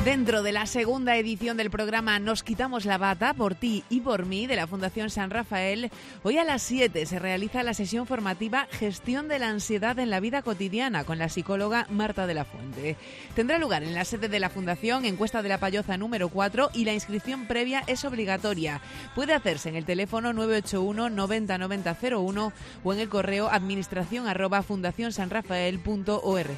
Dentro de la segunda edición del programa Nos quitamos la bata, por ti y por mí, de la Fundación San Rafael, hoy a las 7 se realiza la sesión formativa Gestión de la ansiedad en la vida cotidiana con la psicóloga Marta de la Fuente. Tendrá lugar en la sede de la Fundación, en Cuesta de la Palloza número 4, y la inscripción previa es obligatoria. Puede hacerse en el teléfono 981 90 90 01 o en el correo administración@fundacionsanrafael.org.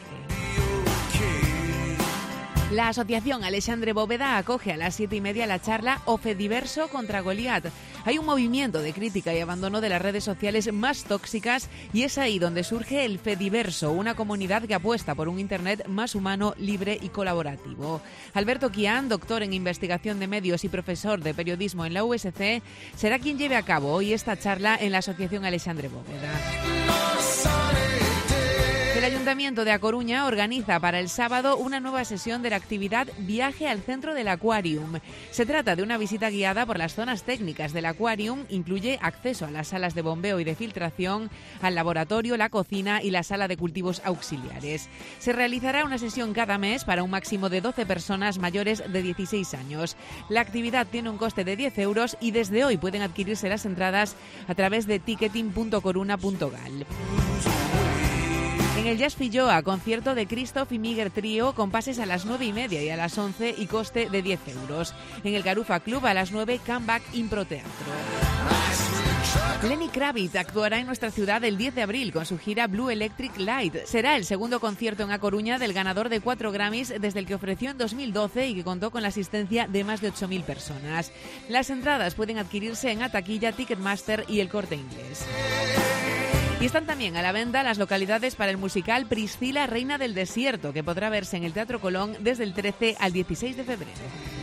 La Asociación Alexandre Bóveda acoge a las 7:30 la charla O Fediverso contra Goliat. Hay un movimiento de crítica y abandono de las redes sociales más tóxicas y es ahí donde surge el Fediverso, una comunidad que apuesta por un Internet más humano, libre y colaborativo. Alberto Quián, doctor en investigación de medios y profesor de periodismo en la USC, será quien lleve a cabo hoy esta charla en la Asociación Alexandre Bóveda. El Ayuntamiento de A Coruña organiza para el sábado una nueva sesión de la actividad Viaje al Centro del Aquarium. Se trata de una visita guiada por las zonas técnicas del Aquarium, incluye acceso a las salas de bombeo y de filtración, al laboratorio, la cocina y la sala de cultivos auxiliares. Se realizará una sesión cada mes para un máximo de 12 personas mayores de 16 años. La actividad tiene un coste de 10 euros y desde hoy pueden adquirirse las entradas a través de ticketing.coruna.gal. En el Jazz Filloa, concierto de Christoph y Miguel Trío con pases a las 9:30 y a las 11 y coste de 10 euros. En el Garufa Club a las 9, Comeback Impro Teatro. Lenny Kravitz actuará en nuestra ciudad el 10 de abril con su gira Blue Electric Light. Será el segundo concierto en A Coruña del ganador de 4 Grammys desde el que ofreció en 2012 y que contó con la asistencia de más de 8.000 personas. Las entradas pueden adquirirse en Ataquilla, Ticketmaster y El Corte Inglés. Y están también a la venta las localidades para el musical Priscila, Reina del Desierto, que podrá verse en el Teatro Colón desde el 13 al 16 de febrero.